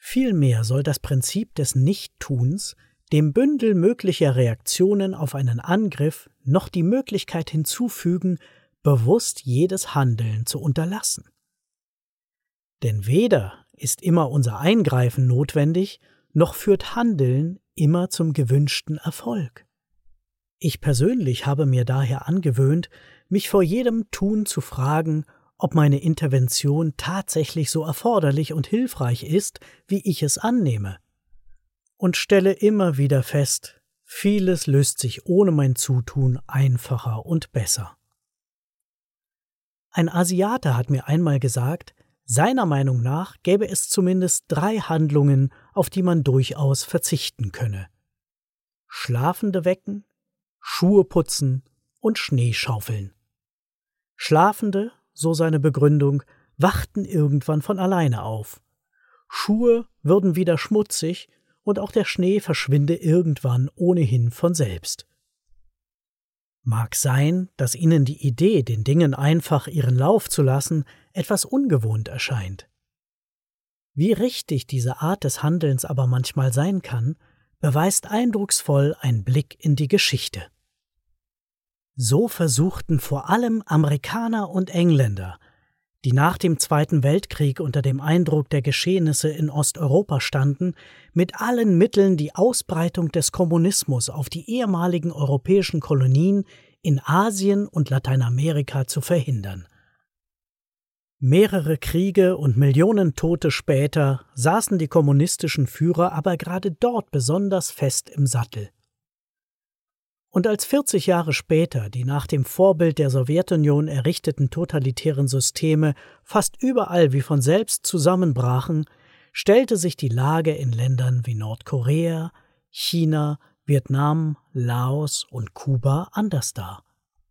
Vielmehr soll das Prinzip des Nichttuns dem Bündel möglicher Reaktionen auf einen Angriff noch die Möglichkeit hinzufügen, bewusst jedes Handeln zu unterlassen. Denn weder ist immer unser Eingreifen notwendig, noch führt Handeln immer zum gewünschten Erfolg. Ich persönlich habe mir daher angewöhnt, mich vor jedem Tun zu fragen, ob meine Intervention tatsächlich so erforderlich und hilfreich ist, wie ich es annehme. Und stelle immer wieder fest, vieles löst sich ohne mein Zutun einfacher und besser. Ein Asiate hat mir einmal gesagt, seiner Meinung nach gäbe es zumindest 3 Handlungen, auf die man durchaus verzichten könne: Schlafende wecken, Schuhe putzen und Schnee schaufeln. Schlafende, so seine Begründung, wachten irgendwann von alleine auf. Schuhe würden wieder schmutzig und auch der Schnee verschwinde irgendwann ohnehin von selbst. Mag sein, dass Ihnen die Idee, den Dingen einfach ihren Lauf zu lassen, etwas ungewohnt erscheint. Wie richtig diese Art des Handelns aber manchmal sein kann, beweist eindrucksvoll ein Blick in die Geschichte. So versuchten vor allem Amerikaner und Engländer, die nach dem Zweiten Weltkrieg unter dem Eindruck der Geschehnisse in Osteuropa standen, mit allen Mitteln die Ausbreitung des Kommunismus auf die ehemaligen europäischen Kolonien in Asien und Lateinamerika zu verhindern. Mehrere Kriege und Millionen Tote später saßen die kommunistischen Führer aber gerade dort besonders fest im Sattel. Und als 40 Jahre später die nach dem Vorbild der Sowjetunion errichteten totalitären Systeme fast überall wie von selbst zusammenbrachen, stellte sich die Lage in Ländern wie Nordkorea, China, Vietnam, Laos und Kuba anders dar.